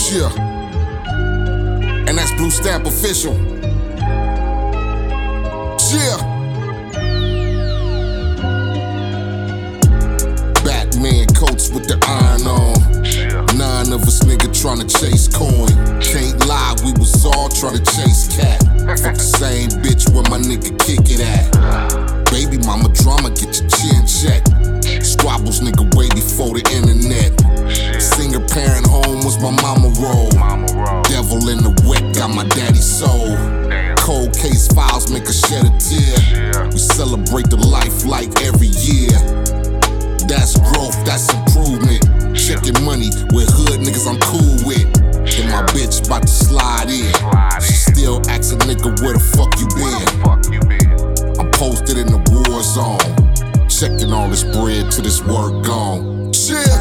Yeah. And that's Blue Stamp Official. Yeah. Batman coats with the iron on. 9 of us nigga tryna chase coin. Can't lie, we was all tryna chase cat. Fuck the same bitch where my nigga kick it at. Baby mama drama, get your chin checked. Squabbles nigga way before the internet. Single parent home was my mama role. Devil in the wet got my daddy's soul. Cold case files make us shed a tear. We celebrate the life like every year. That's growth, that's improvement. Checking money with hood niggas I'm cool with. And my bitch bout to slide in. She still asks a nigga where the fuck you been. I'm posted in the war zone. Checking all this bread till this work gone. Yeah.